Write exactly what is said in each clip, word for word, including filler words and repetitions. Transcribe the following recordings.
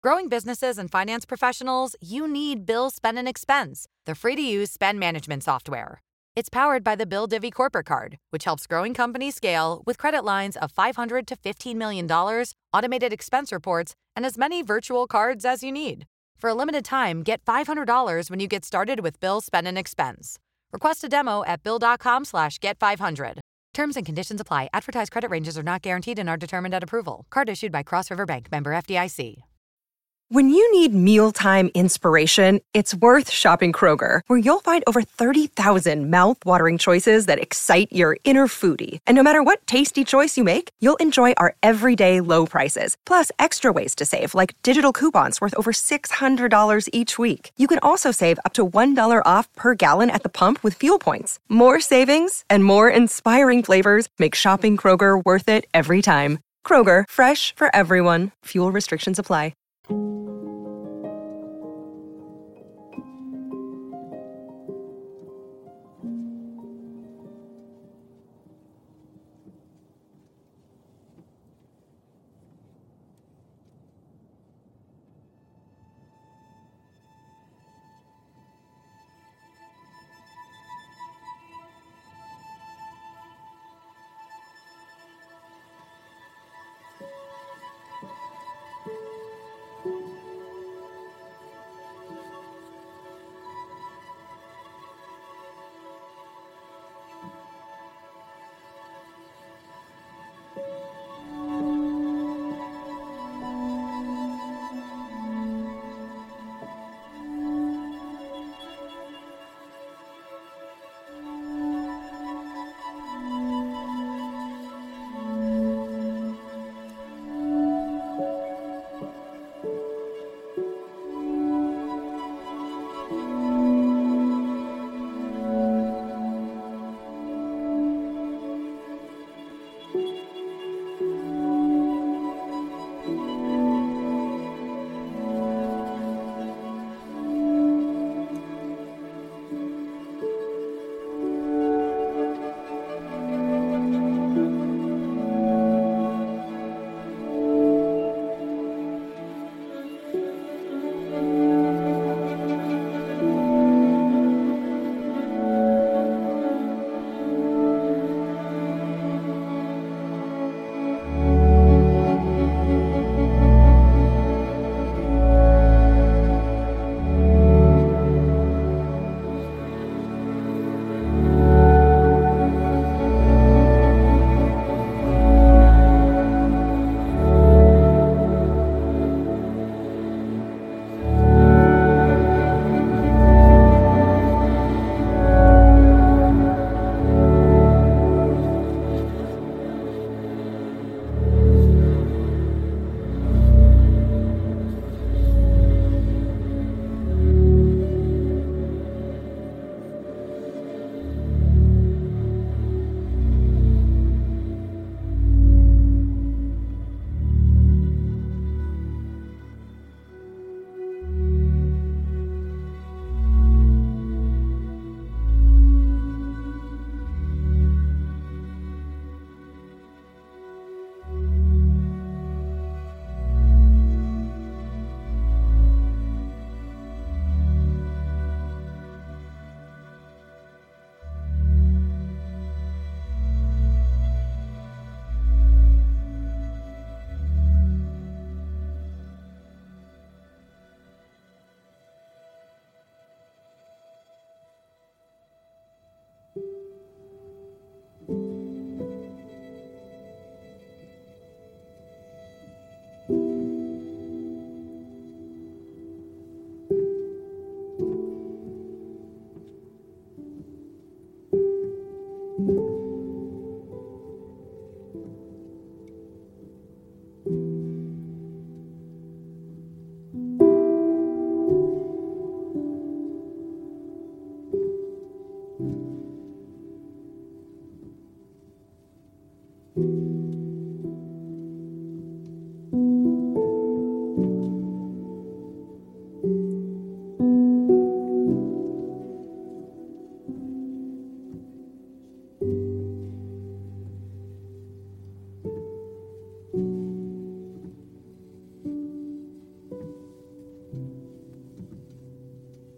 growing businesses and finance professionals, you need Bill Spend and Expense, the free-to-use spend management software. It's powered by the Bill Divvy Corporate Card, which helps growing companies scale with credit lines of five hundred to fifteen million dollars, automated expense reports, and as many virtual cards as you need. For a limited time, get five hundred dollars when you get started with Bill Spend and Expense. Request a demo at bill.com slash get 500. Terms and conditions apply. Advertised credit ranges are not guaranteed and are determined at approval. Card issued by Cross River Bank, member F D I C. When you need mealtime inspiration, it's worth shopping Kroger, where you'll find over thirty thousand mouth-watering choices that excite your inner foodie. And no matter what tasty choice you make, you'll enjoy our everyday low prices, plus extra ways to save, like digital coupons worth over six hundred dollars each week. You can also save up to one dollar off per gallon at the pump with fuel points. More savings and more inspiring flavors make shopping Kroger worth it every time. Kroger, fresh for everyone. Fuel restrictions apply.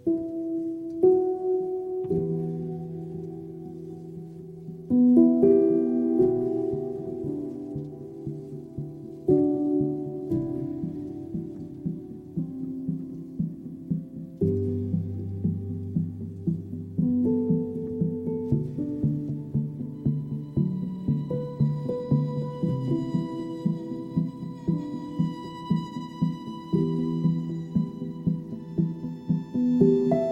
Thank you.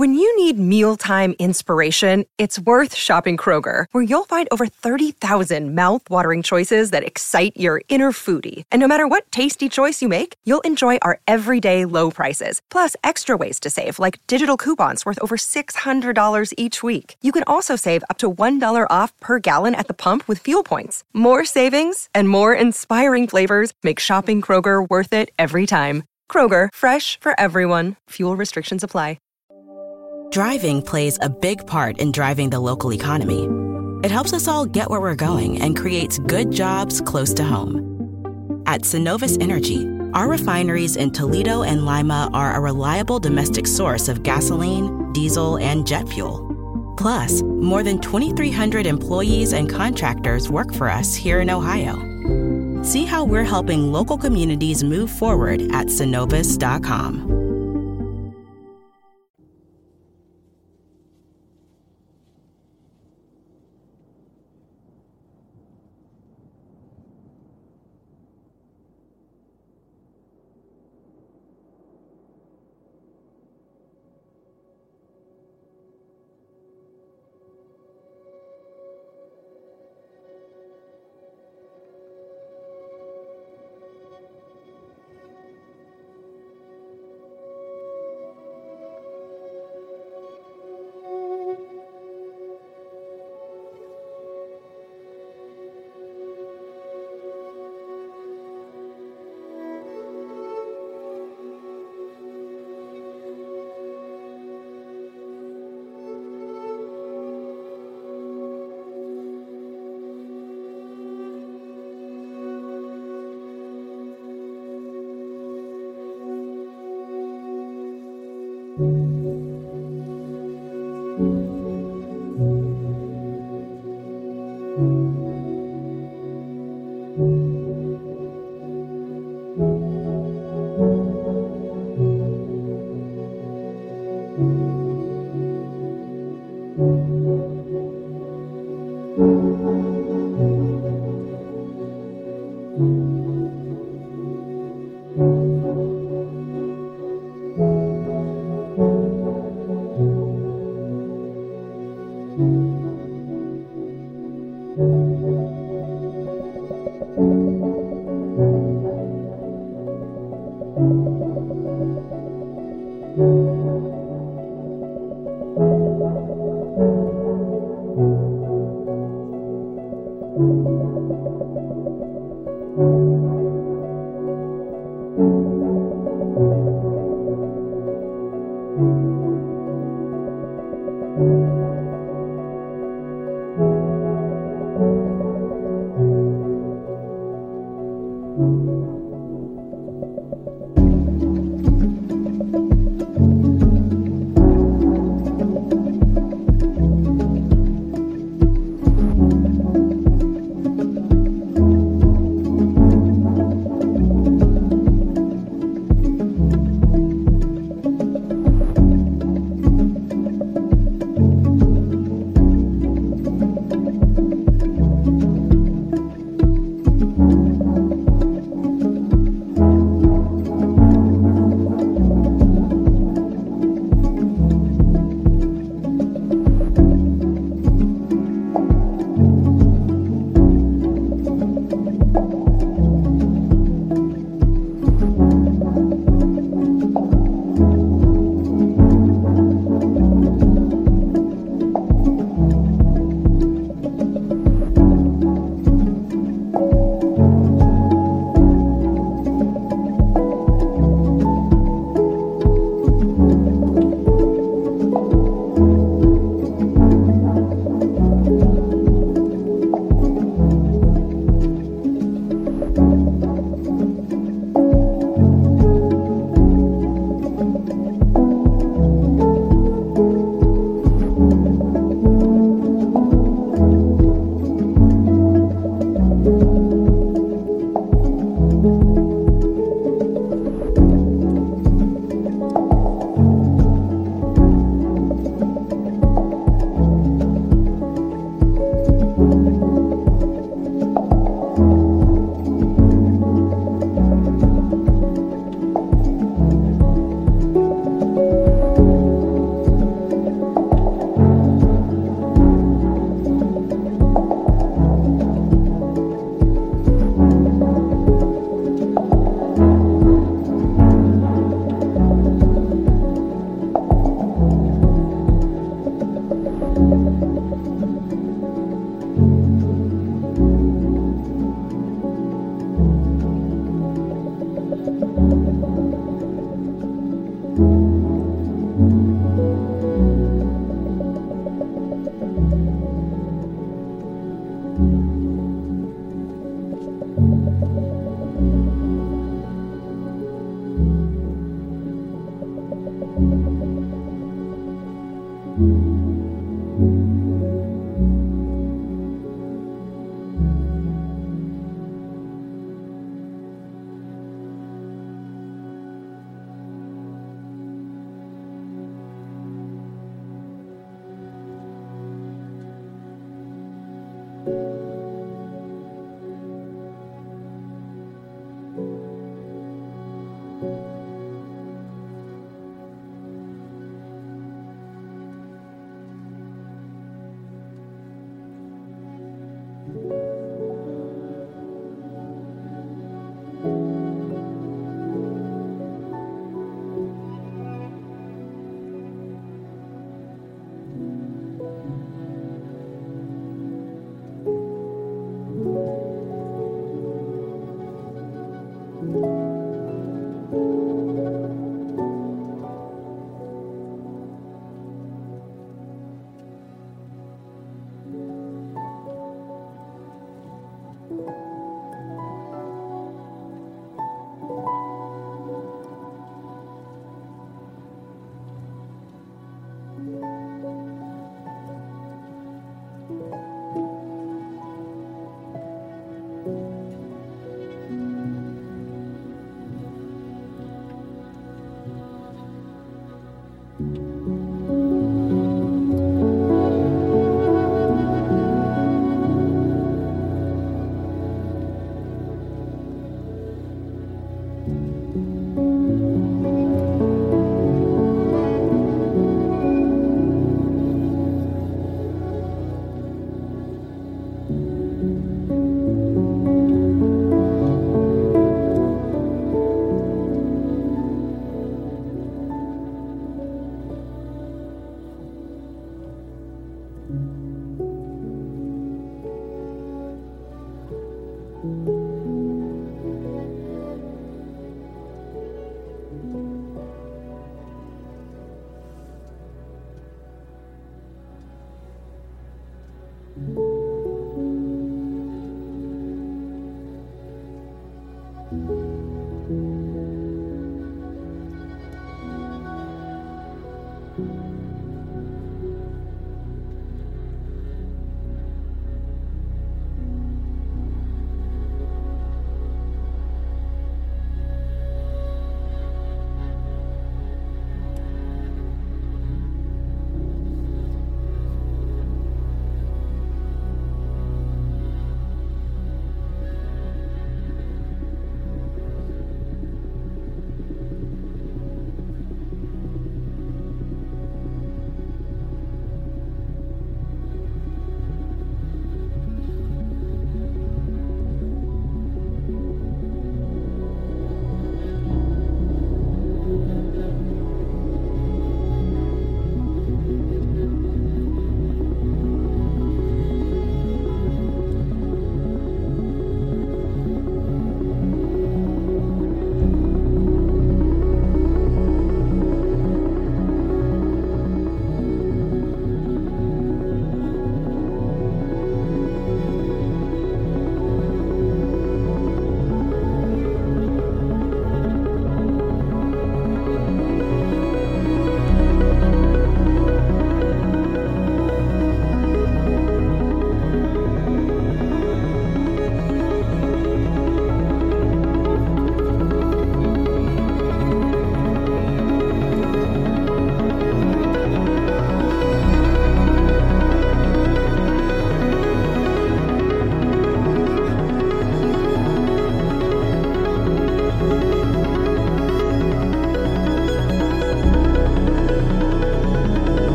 When you need mealtime inspiration, it's worth shopping Kroger, where you'll find over thirty thousand mouth-watering choices that excite your inner foodie. And no matter what tasty choice you make, you'll enjoy our everyday low prices, plus extra ways to save, like digital coupons worth over six hundred dollars each week. You can also save up to one dollar off per gallon at the pump with fuel points. More savings and more inspiring flavors make shopping Kroger worth it every time. Kroger, fresh for everyone. Fuel restrictions apply. Driving plays a big part in driving the local economy. It helps us all get where we're going and creates good jobs close to home. At Synovus Energy, our refineries in Toledo and Lima are a reliable domestic source of gasoline, diesel, and jet fuel. Plus, more than twenty-three hundred employees and contractors work for us here in Ohio. See how we're helping local communities move forward at synovus dot com.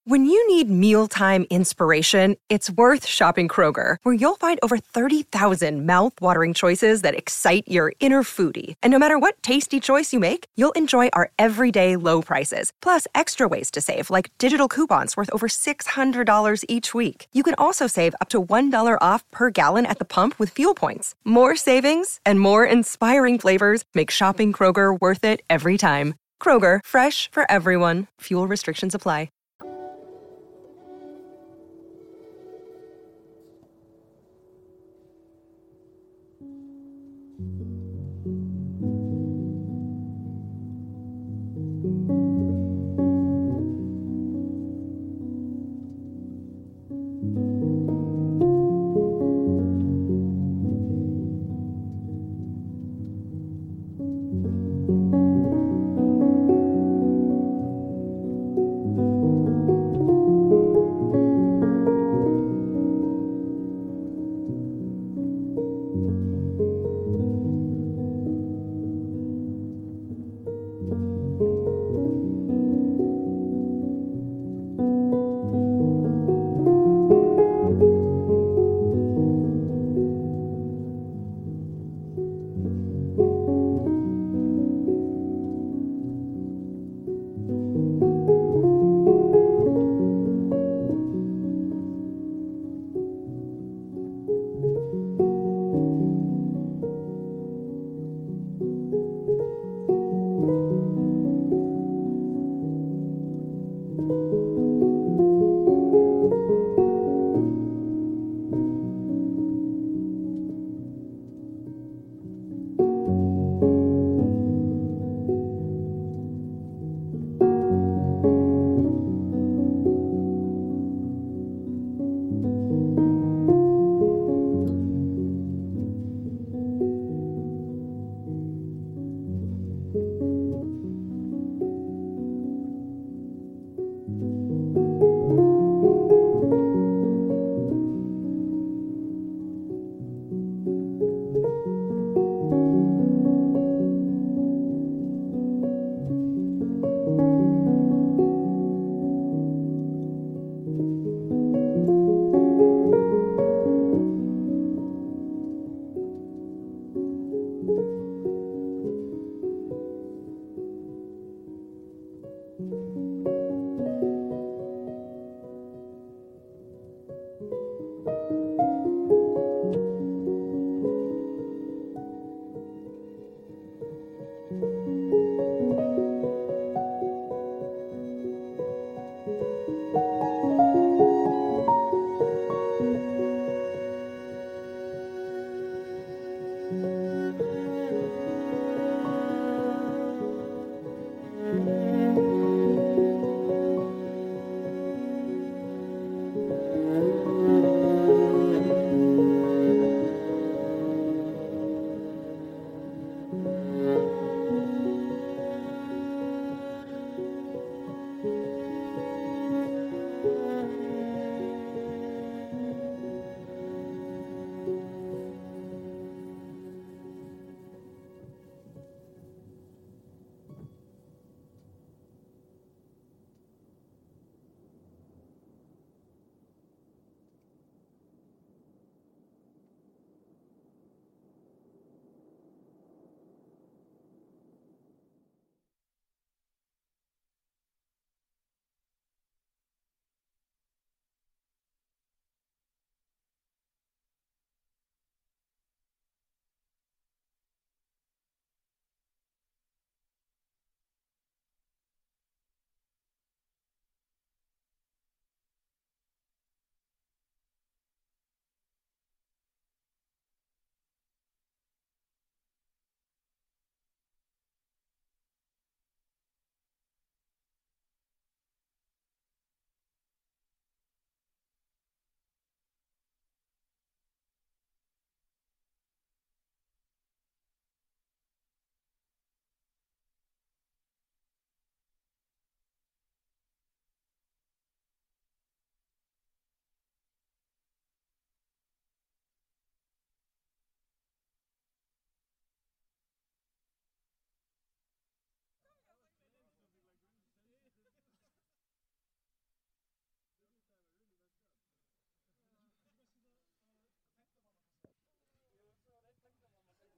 When you need mealtime inspiration, it's worth shopping Kroger, where you'll find over thirty thousand mouth-watering choices that excite your inner foodie. And no matter what tasty choice you make, you'll enjoy our everyday low prices, plus extra ways to save, like digital coupons worth over six hundred dollars each week. You can also save up to one dollar off per gallon at the pump with fuel points. More savings and more inspiring flavors make shopping Kroger worth it every time. Kroger, fresh for everyone. Fuel restrictions apply.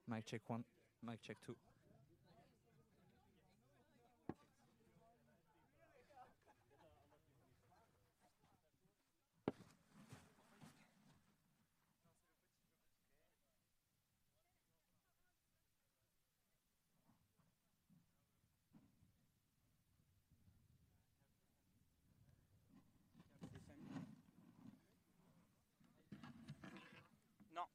Mic check one. Mic check two. Non.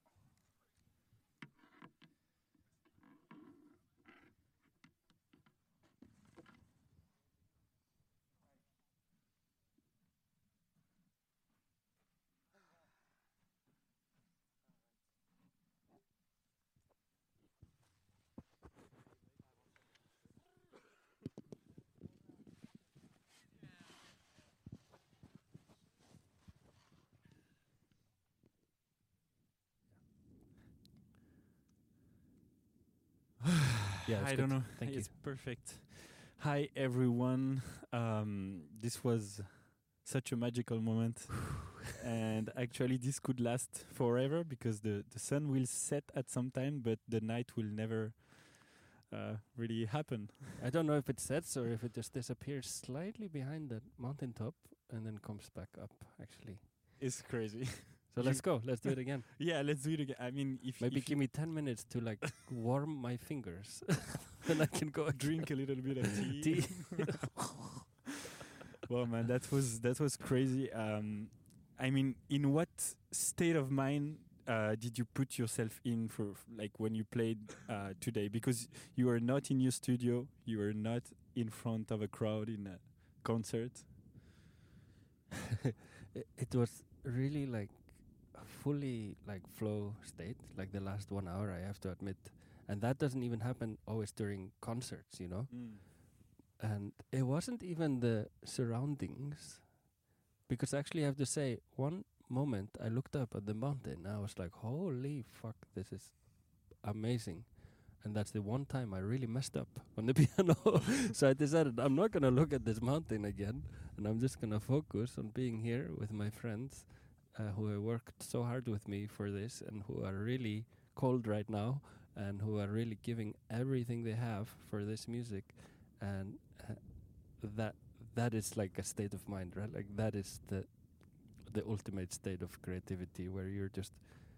Yeah, I it's don't good. know. Thank you. It's perfect. Hi, everyone. Um, this was such a magical moment. And actually, this could last forever because the, the sun will set at some time, but the night will never uh, really happen. I don't know if it sets or if it just disappears slightly behind the mountaintop and then comes back up, actually. It's crazy. So let's go. Let's do it again. Yeah, let's do it again. I mean, if Maybe if give me ten minutes to like warm my fingers. Then I can go drink a little bit of tea. tea. Well, man, that was that was crazy. Um, I mean, in what state of mind uh, did you put yourself in for, like, when you played uh, today? Because you were not in your studio, you were not in front of a crowd in a concert. it, it was really like a fully like flow state, like the last one hour, I have to admit. And that doesn't even happen always during concerts, you know? Mm. And it wasn't even the surroundings, because actually I have to say, one moment I looked up at the mountain and I was like, holy fuck, this is amazing. And that's the one time I really messed up on the piano. So I decided I'm not going to look at this mountain again, and I'm just going to focus on being here with my friends uh, who have worked so hard with me for this and who are really cold right now and who are really giving everything they have for this music. And uh, that that is like a state of mind, right? Like that is the the ultimate state of creativity, where you're just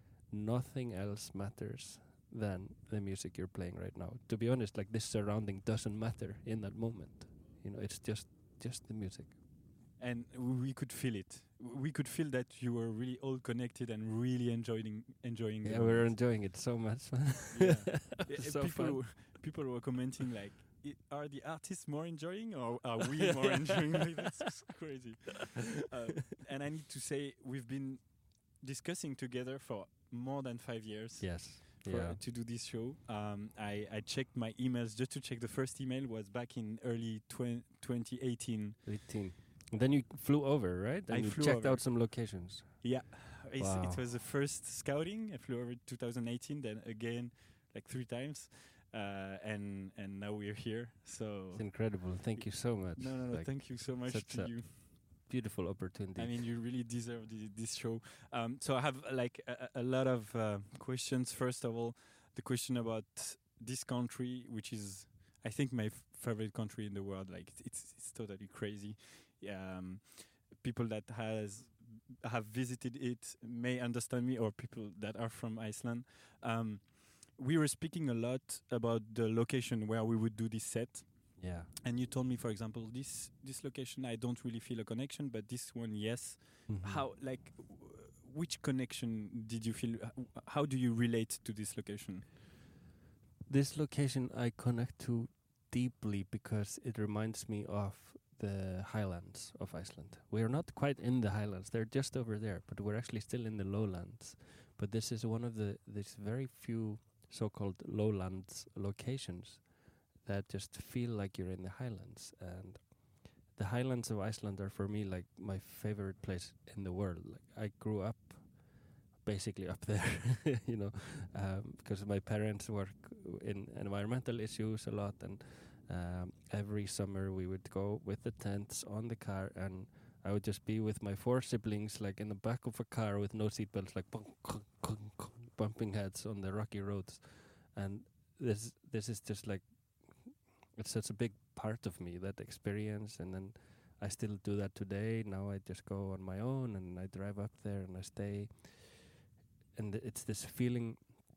nothing else matters than the music you're playing right now. To be honest, like this surrounding doesn't matter in that moment. You know, it's just just the music. And we could feel it. We could feel that you were really all connected and really enjoying enjoying. Yeah, the we're moment. enjoying it so much. Yeah. So people fun. were, people were commenting like, I, are the artists more enjoying or are we more enjoying? Like, that's just crazy. Uh, and I need to say, we've been discussing together for more than five years. Yes. For, Yeah. to do this show. Um, I, I checked my emails just to check. The first email was back in early twen- twenty eighteen. eighteen. And then you flew over, right? And I you flew checked over. out some locations. Yeah, it's, Wow. it was the first scouting. I flew over two thousand eighteen, then again like three times, uh, and and now we're here. So It's incredible. Thank you so much. no, no, no. Like, Thank you so much such to a you. beautiful opportunity. I mean, you really deserve the, this show. Um, so I have uh, like a, a lot of uh, questions. First of all, the question about this country, which is, I think, my f- favorite country in the world. Like it's it's totally crazy. Um, people that has have visited it may understand me, or people that are from Iceland. Um, we were speaking a lot about the location where we would do this set. yeah. And you told me, for example, this this location, I don't really feel a connection, but this one, yes. Mhm. How, like, w- which connection did you feel? h- How do you relate to this location? This location I connect to deeply because it reminds me of the highlands of Iceland. We're not quite in the highlands; they're just over there, but we're actually still in the lowlands. But this is one of the there's very few so-called lowlands locations that just feel like you're in the highlands. And the highlands of Iceland are for me like my favorite place in the world. Like I grew up basically up there, you know, um, because my parents work in environmental issues a lot, and um, every summer we would go with the tents on the car, and I would just be with my four siblings like in the back of a car with no seatbelts, like bump, bumping heads on the rocky roads. and this this is just like it's such a big part of me, that experience. And then I still do that today. Now I just go on my own and I drive up there and I stay, and th- it's this feeling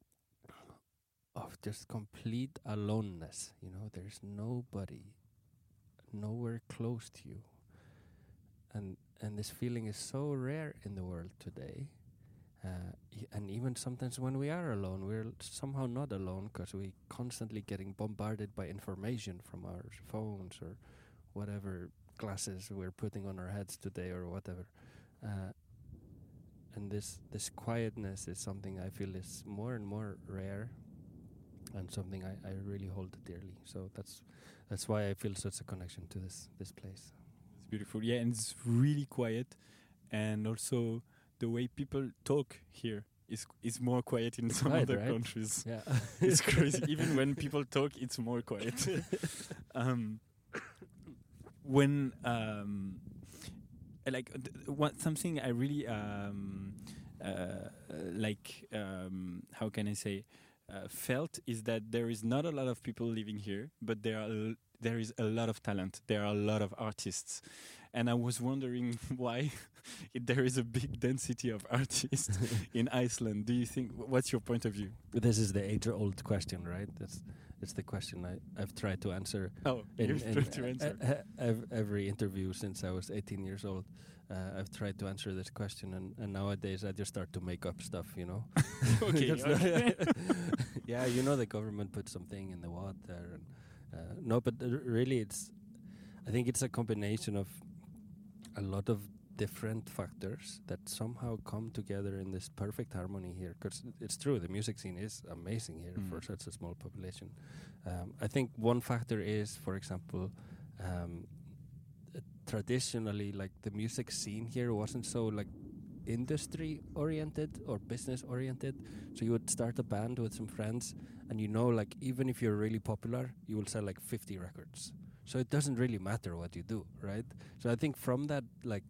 of just complete aloneness. You know, there's nobody, nowhere close to you, and and this feeling is so rare in the world today. Uh, y- and even sometimes when we are alone, we're l- somehow not alone, because we constantly getting bombarded by information from our phones or whatever glasses we're putting on our heads today or whatever. Uh, and this this quietness is something I feel is more and more rare, and something I, I really hold dearly. So that's that's why I feel such a connection to this this place. It's beautiful. Yeah, and it's really quiet, and also the way people talk here is is more quiet in some Right, other right? countries. Yeah, It's crazy. Even when people talk, it's more quiet. um, when um, like uh, th- what something I really um, uh, like um, how can I say uh, felt is that there is not a lot of people living here, but there are l- there is a lot of talent. There are a lot of artists, and I was wondering why if there is a big density of artists in Iceland. Do you think? What's your point of view? this is the age-old question, right? That's it's the question I I've tried to answer Oh, in, you've in tried to e- answer. e- e- ev- every interview since I was eighteen years old. Uh, I've tried to answer this question, and, and nowadays I just start to make up stuff, you know. Okay, Because okay. yeah, you know, the government put something in the water, and uh, no, but uh, really, it's. I think it's a combination of a lot of different factors that somehow come together in this perfect harmony here. Because it's true, the music scene is amazing here Mm. for such a small population. Um, I think one factor is, for example, um, uh, traditionally, like the music scene here wasn't so like industry oriented or business oriented. So you would start a band with some friends, and you know, like even if you're really popular, you will sell like fifty records. So it doesn't really matter what you do, right? So I think from that like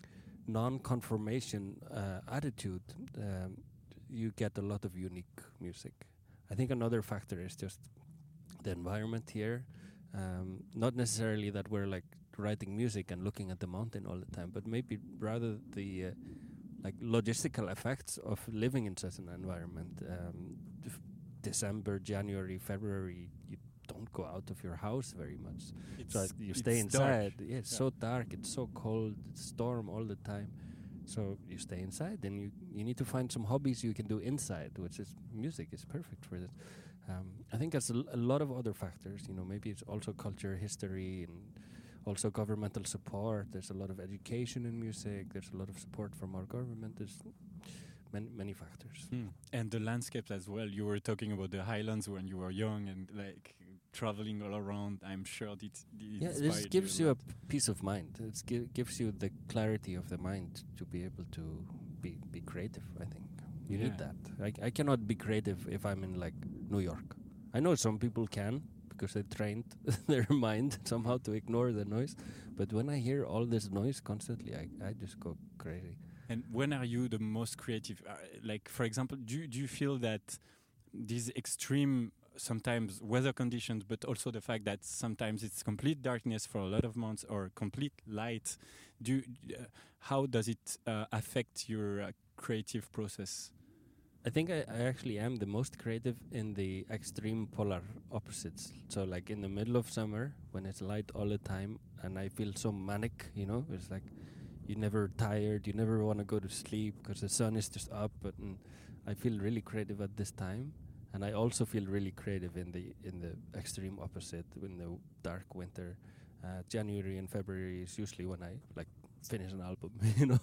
non-conformation uh, attitude, um, you get a lot of unique music. I think another factor is just the environment here. Um, not necessarily that we're like writing music and looking at the mountain all the time, but maybe rather the uh, like logistical effects of living in such an environment. Um, def- December, January, February, you don't go out of your house very much. So It's- you stay it's dark. inside. Yeah, it's Yeah. so dark. It's so cold. It's storm all the time. So you stay inside. Then you you need to find some hobbies you can do inside, which is music is perfect for this. Um, I think there's a, l- a lot of other factors. You know, maybe it's also culture, history, and also governmental support. There's a lot of education in music. There's a lot of support from our government. There's many many factors. Hmm. And the landscapes as well. You were talking about the highlands when you were young and like traveling all around. I'm sure it, it Yeah, this inspired gives you you a a p- peace of mind. It gi- gives you the clarity of the mind to be able to be be creative. I think you Yeah. need that. I I cannot be creative if I'm in like New York. I know some people can because they trained their mind somehow to ignore the noise. But when I hear all this noise constantly, I I just go crazy. And when are you the most creative? Uh, like, for example, do you, do you feel that these extreme, sometimes weather conditions, but also the fact that sometimes it's complete darkness for a lot of months or complete light, do you, uh, how does it uh, affect your uh, creative process? I think I, I actually am the most creative in the extreme polar opposites. So like in the middle of summer when it's light all the time and I feel so manic, you know, it's like you're never tired, you never want to go to sleep because the sun is just up. But mm, I feel really creative at this time, and I also feel really creative in the in the extreme opposite in the dark winter. Uh, January and February is usually when I like finish an album, you know.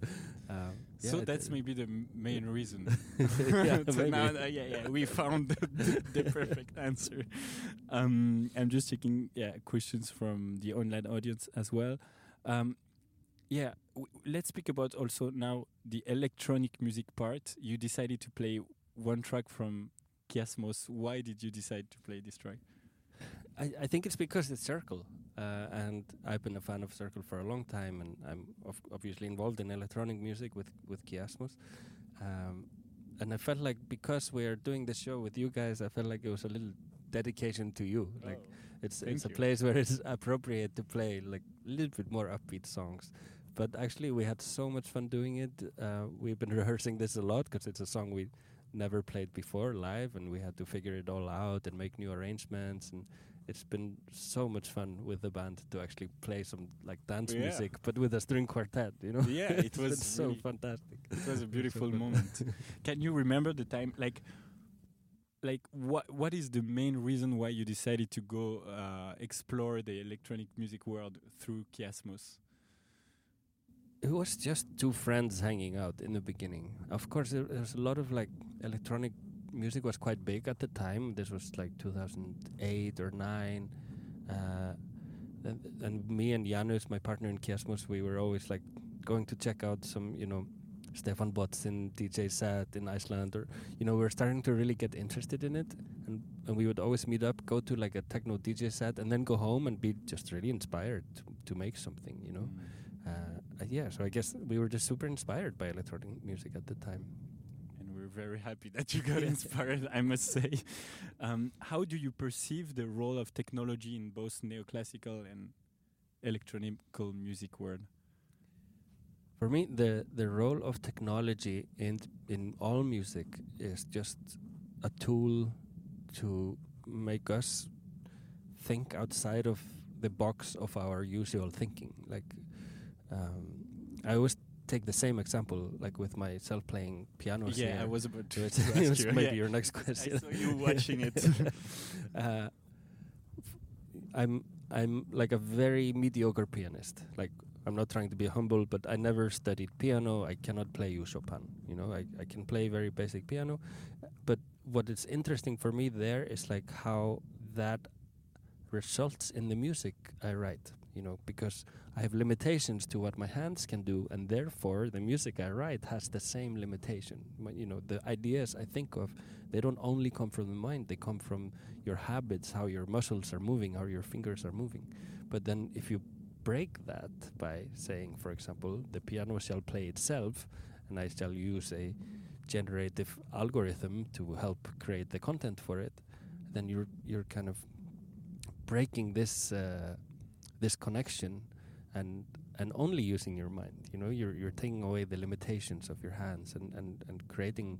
um, So yeah, that's it- maybe the m- main reason. Yeah, So maybe. now, uh, yeah, yeah, we found the, the, the perfect answer. Um, I'm just checking, yeah, questions from the online audience as well. Um, yeah, w- let's speak about also now the electronic music part. You decided to play one track from Kiasmos. Why did you decide to play this track? I, I think it's because it's Circle, uh, and I've been a fan of Circle for a long time, and I'm of obviously involved in electronic music with with Kiasmos, um, and I felt like because we are doing this show with you guys, I felt like it was a little dedication to you. Oh, like it's thank it's a you. place where it's appropriate to play like a little bit more upbeat songs. But actually, we had so much fun doing it. Uh, we've been rehearsing this a lot because it's a song we never played before live, and we had to figure it all out and make new arrangements. And it's been so much fun with the band to actually play some like dance Yeah. music, but with a string quartet. You know, Yeah, it It's was been so really- fantastic. It was a beautiful fun. moment. Can you remember the time? Like, like what what is the main reason why you decided to go uh, explore the electronic music world through Kiasmos? It was just two friends hanging out in the beginning. Of course, there, there's a lot of like electronic music was quite big at the time. This was like two thousand eight or nine. Uh, and, and me and Janus, my partner in Kiasmos, we were always like going to check out some, you know, Stefan Botsin D J set in Iceland, or you know, we were starting to really get interested in it, and and we would always meet up, go to like a techno D J set, and then go home and be just really inspired to to make something, you know. Uh, uh, yeah, so I guess we were just super inspired by electronic music at the time. And we're very happy that you got inspired, I must say. Um, how do you perceive the role of technology in both neoclassical and electronical music world? For me, the the role of technology in in all music is just a tool to make us think outside of the box of our usual thinking. Like, um, I always take the same example, like with my self-playing piano. Yeah, here. I was about to, Which to ask is you. maybe yeah. your next question. I saw you watching it. uh, f- I'm I'm like a very mediocre pianist. Like, I'm not trying to be humble, but I never studied piano. I cannot play you Chopin. You know, I, I can play very basic piano. But what is interesting for me there is like how that results in the music I write. You know, because I have limitations to what my hands can do, and therefore the music I write has the same limitation. My, you know, the ideas I think of, they don't only come from the mind, they come from your habits, how your muscles are moving, how your fingers are moving. But then if you break that by saying, for example, the piano shall play itself, and I shall use a generative algorithm to help create the content for it, then you're you're kind of breaking this uh, this connection and and only using your mind. You know, you're you're taking away the limitations of your hands and, and, and creating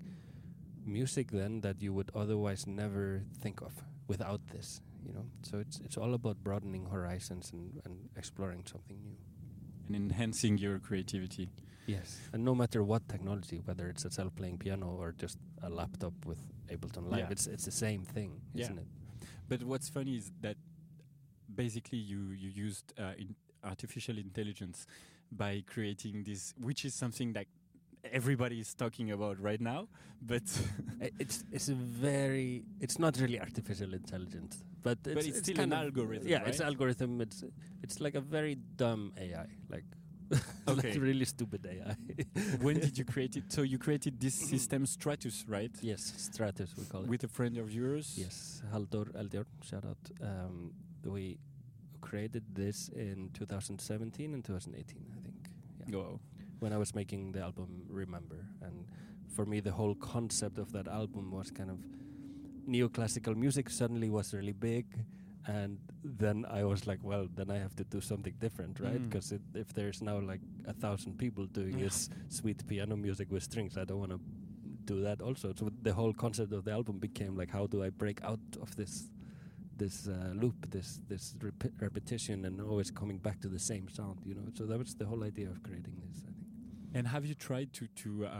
music then that you would otherwise never think of without this. You know, so it's it's all about broadening horizons and, and exploring something new. And enhancing your creativity. Yes, and no matter what technology, whether it's a self-playing piano or just a laptop with Ableton Live, Yeah. it's it's the same thing, Yeah. isn't it? But what's funny is that basically you, you used uh, in artificial intelligence by creating this, which is something that everybody is talking about right now. But I- it's it's a very it's not really artificial intelligence, but it's, But it's still kind an of- algorithm, Yeah, it's right? algorithm. It's it's like a very dumb A I, like Okay. like really stupid A I. when did you create it? So you created this system Stratus, right? Yes, Stratus we call it. With a friend of yours? Yes, Halldór Eldjárn, shout out. Um, we created this in two thousand seventeen and two thousand eighteen, I think. Yeah. Wow. When I was making the album Remember, and for me the whole concept of that album was kind of neoclassical music suddenly was really big, and then I was like, well, then I have to do something different, right? Mm. Because if there's now like a thousand people doing this sweet piano music with strings, I don't want to do that also. So the whole concept of the album became like, how do I break out of this this uh, loop, this this repi- repetition, and always coming back to the same sound, you know? So that was the whole idea of creating this, I think. And have you tried to, to uh,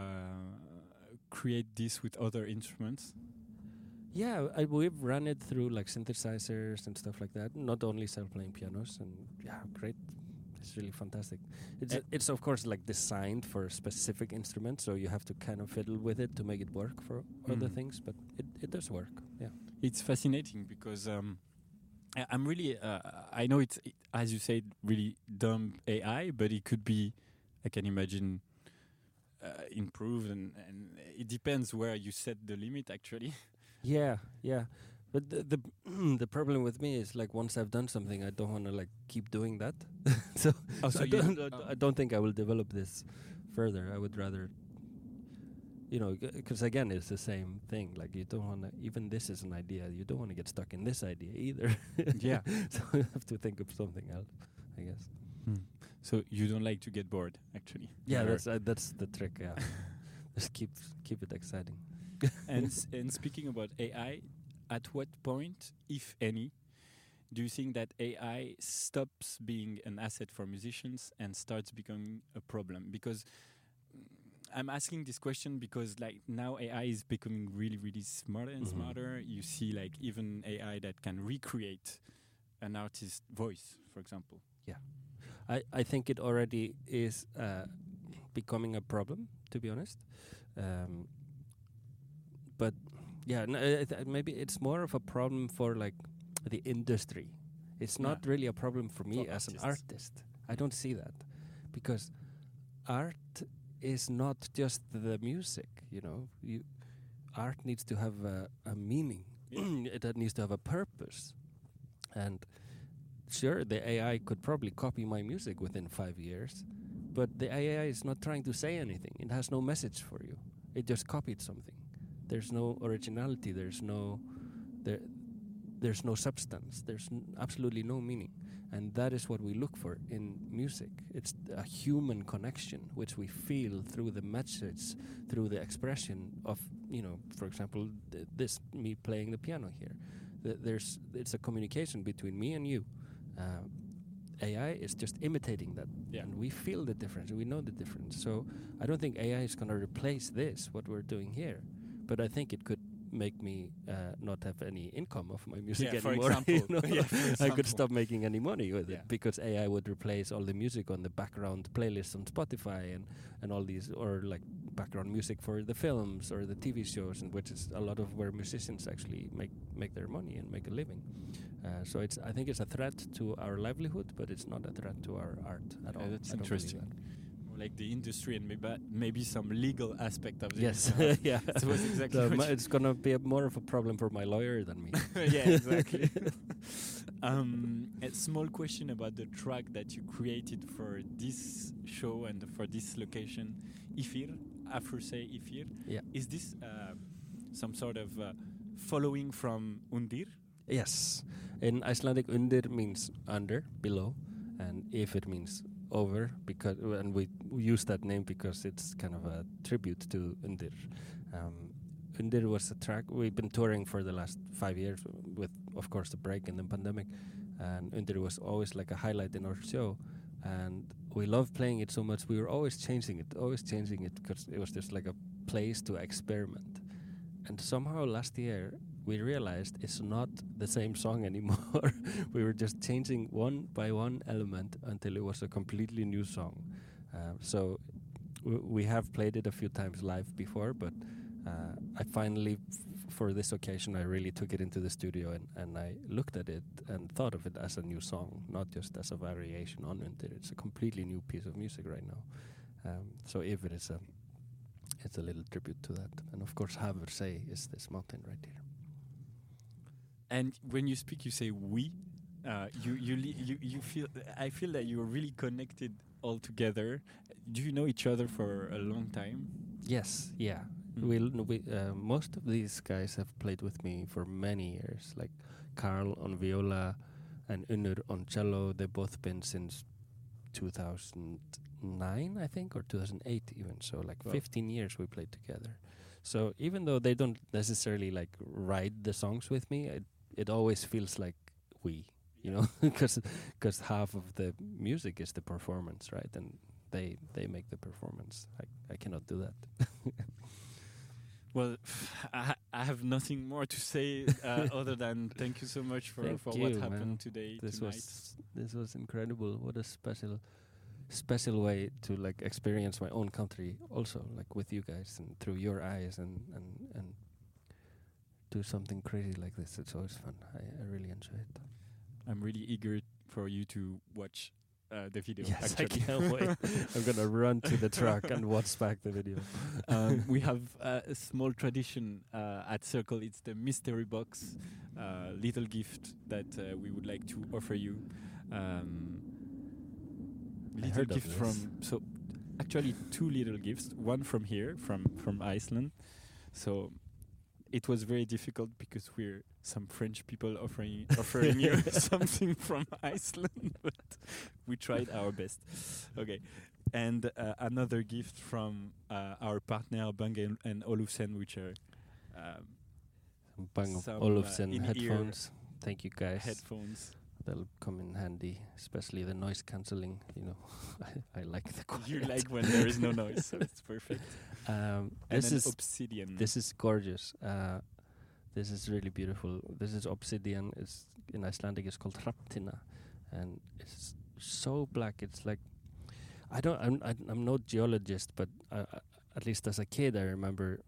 create this with other instruments? Yeah, I, we've run it through like synthesizers and stuff like that. Not only self-playing pianos, and yeah, great. It's really fantastic. It's Uh, uh, it's of course like designed for specific instruments, so you have to kind of fiddle with it to make it work for other Mm. things. But it, it does work. Yeah. It's fascinating because um, I, I'm really, uh, I know it's, it, as you said, really dumb A I, but it could be, I can imagine, uh, improved, and, and it depends where you set the limit, actually. Yeah, yeah. But the the, the problem with me is like once I've done something, I don't want to like keep doing that. so Oh, so so I, you- don't, I d- oh. I don't think I will develop this further. I would rather you know, because again, it's the same thing. Like you don't want to, even this is an idea. You don't want to get stuck in this idea either. Yeah. So you have to think of something else, I guess. Hmm. So you don't like to get bored, actually. Yeah, Never. that's uh, that's the trick. Yeah, just keep keep it exciting. and s- and speaking about A I, at what point, if any, do you think that A I stops being an asset for musicians and starts becoming a problem? Because mm, I'm asking this question because like now A I is becoming really, really smarter and Mhm. smarter. You see like even A I that can recreate an artist's voice, for example. I, I think it already is uh, becoming a problem, to be honest. Um, but yeah, n- uh, th- maybe it's more of a problem for like the industry. It's not Yeah. really a problem for me For as an artists. artist. I don't see that because art is not just the music. You know, you art needs to have a, a meaning. It uh, needs to have a purpose, and sure, the A I could probably copy my music within five years, but the A I is not trying to say anything. It has no message for you. It just copied something. There's no originality. There's no there. There's no substance. There's n- absolutely no meaning, and that is what we look for in music. It's a human connection, which we feel through the message, through the expression of, you know, for example, th- this me playing the piano here. Th- there's it's a communication between me and you. Uh, A I is just imitating that, Yeah. and we feel the difference. We know the difference. So I don't think A I is going to replace this, what we're doing here, but I think it could make me uh, not have any income of my music Yeah, for anymore. you example. know? Yeah, for I example. could stop making any money with Yeah. it because A I would replace all the music on the background playlists on Spotify and, and all these, or like background music for the films or the T V shows, and which is a lot of where musicians actually make make their money and make a living. Uh, so it's I think it's a threat to our livelihood, but it's not a threat to our art at Yeah, all. that's I don't believe interesting. that. More like the industry and maybe maybe some legal aspect of it. Yes, yeah. So it's exactly So what my- you- it's gonna be a more of a problem for my lawyer than me. Yeah, exactly. um, a small question about the track that you created for this show and for this location, Ifir, Afrosay Ifir. Yeah. Is this uh, some sort of uh, following from Undir? Yes. In Icelandic, undir means under, below, and if it means over, because and we, we use that name because it's kind of a tribute to Undir. Um, Undir was a track we've been touring for the last five years with, of course, the break and the pandemic, and Undir was always like a highlight in our show, and we loved playing it so much. We were always changing it, always changing it, because it was just like a place to experiment. And somehow last year we realized it's not the same song anymore. We were just changing one by one element until it was a completely new song. Uh, so w- we have played it a few times live before, but uh, I finally, f- for this occasion, I really took it into the studio and, and I looked at it and thought of it as a new song, not just as a variation on it. It's a completely new piece of music right now. Um, so if it is a, it's a little tribute to that. And of course, Haversey is this mountain right here. And when you speak, you say we. Uh, you you li- you you feel. I feel that you're really connected all together. Do you know each other for a long time? Yes, yeah. Mm. We'll, no, we, uh, most of these guys have played with me for many years, like Carl on viola and Unnur on cello. They've both been since two thousand nine, I think, or two thousand eight even. So like Wow. fifteen years we played together. So even though they don't necessarily like write the songs with me, it, it always feels like we, you know, because because half of the music is the performance, right? And they they make the performance. I I cannot do that. Well, I, ha- I have nothing more to say uh, other than thank you so much for, Thank for you, what man. happened today. This tonight. was this was incredible. What a special special way to like experience my own country also, like with you guys and through your eyes, and and and do something crazy like this. It's always fun. I, I really enjoy it. I'm really eager for you to watch uh, the video. Yes, actually. I can't wait. I'm gonna run to the truck and watch back the video. um, we have uh, a small tradition uh, at Circle. It's the mystery box, uh, little gift that uh, we would like to offer you. Um, I little heard of gift this. from so actually two little gifts. One from here, from from Iceland. So it was very difficult because we're some French people offering offering you something from Iceland, but we tried our best. Okay, and uh, another gift from uh, our partner Bang and, and Olufsen, which are um, Bang some, Olufsen uh, in-ear headphones. Thank you guys. headphones. They'll come in handy, especially the noise cancelling. You know, I, I like the quiet. You like when there is no noise, so it's perfect. Um, And this an is obsidian. this is gorgeous. Uh, this is really beautiful. This is obsidian. It's in Icelandic. It's called hrafntinna, and it's so black. It's like I don't. I'm. I'm, I'm no geologist, but uh, uh, at least as a kid, I remember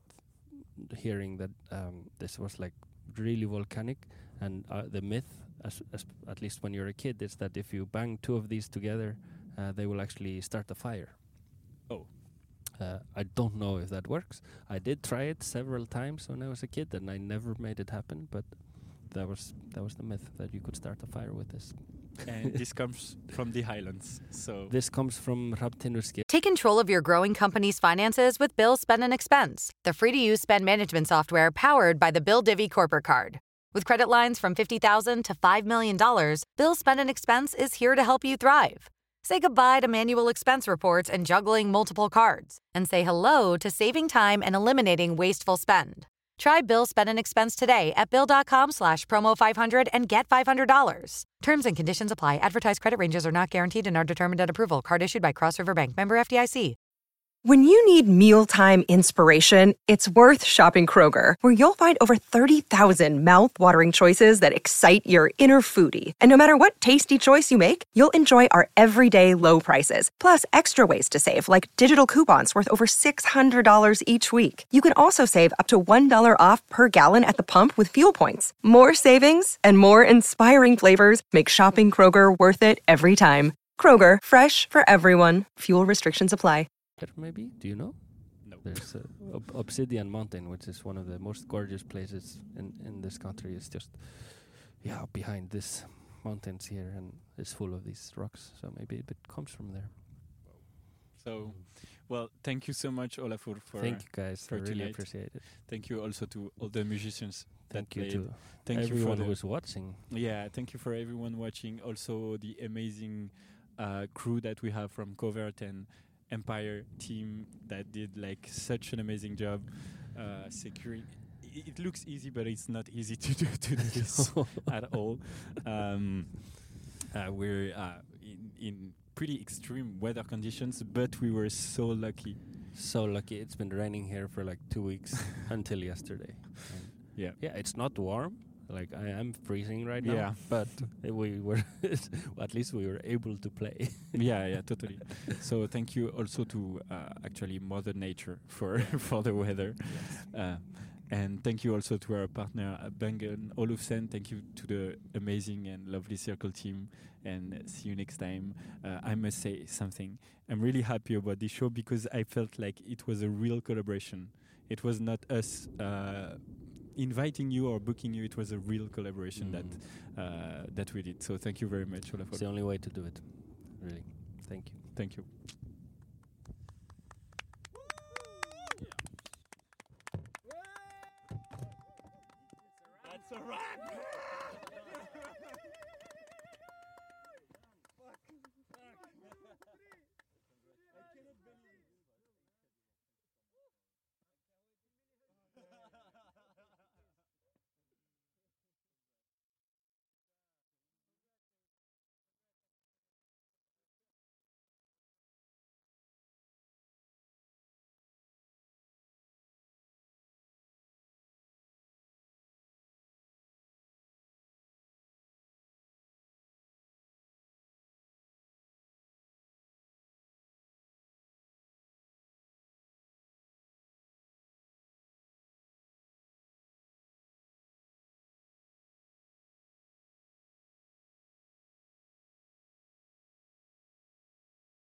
hearing that um, this was like really volcanic, and uh, the myth, as, as at least when you're a kid, is that if you bang two of these together, uh, they will actually start a fire. Oh. Uh, I don't know if that works. I did try it several times when I was a kid, and I never made it happen. But that was that was the myth, that you could start a fire with this. And this comes from the Highlands. So This comes from Hrafntinnusker. Take control of your growing company's finances with Bill Spend and Expense, the free-to-use spend management software powered by the Bill Divvy corporate card. With credit lines from fifty thousand dollars to five million dollars, Bill Spend and Expense is here to help you thrive. Say goodbye to manual expense reports and juggling multiple cards, and say hello to saving time and eliminating wasteful spend. Try Bill Spend and Expense today at bill.com slash promo 500 and get five hundred dollars. Terms and conditions apply. Advertised credit ranges are not guaranteed and are determined at approval. Card issued by Cross River Bank. Member F D I C. When you need mealtime inspiration, it's worth shopping Kroger, where you'll find over thirty thousand mouth-watering choices that excite your inner foodie. And no matter what tasty choice you make, you'll enjoy our everyday low prices, plus extra ways to save, like digital coupons worth over six hundred dollars each week. You can also save up to one dollar off per gallon at the pump with fuel points. More savings and more inspiring flavors make shopping Kroger worth it every time. Kroger, fresh for everyone. Fuel restrictions apply. Maybe? Do you know? no. There's uh, Ob- Obsidian Mountain, which is one of the most gorgeous places in, in this country. It's just, yeah, behind this mountains here, and it's full of these rocks. So maybe it comes from there. So, well, thank you so much, Olafur, for Thank you guys. I for really tonight. appreciate it. Thank you also to all the musicians that Thank you played. to Thank everyone you for the, who's watching. yeah. Thank you for everyone watching. Also, the amazing uh, crew that we have from Covert and Empire team that did like such an amazing job uh, securing. I- It looks easy, but it's not easy to do to do this at all. Um, uh, we're uh, in, in pretty extreme weather conditions, but we were so lucky. So lucky. It's been raining here for like two weeks until yesterday. And Yeah. yeah, it's not warm. Like I am freezing right now. Yeah. But uh, we were at least we were able to play. yeah, yeah, totally. So thank you also to uh, actually Mother Nature for for the weather, uh, and thank you also to our partner uh, Bang and Olufsen. Thank you to the amazing and lovely Circle team, and uh, see you next time. Uh, I must say something. I'm really happy about this show because I felt like it was a real collaboration. It was not us. Uh, inviting you or booking you, it was a real collaboration Mm. that uh, that we did. So thank you very much, Olafur. It's the only way to do it. Really. Thank you. Thank you. That's a wrap.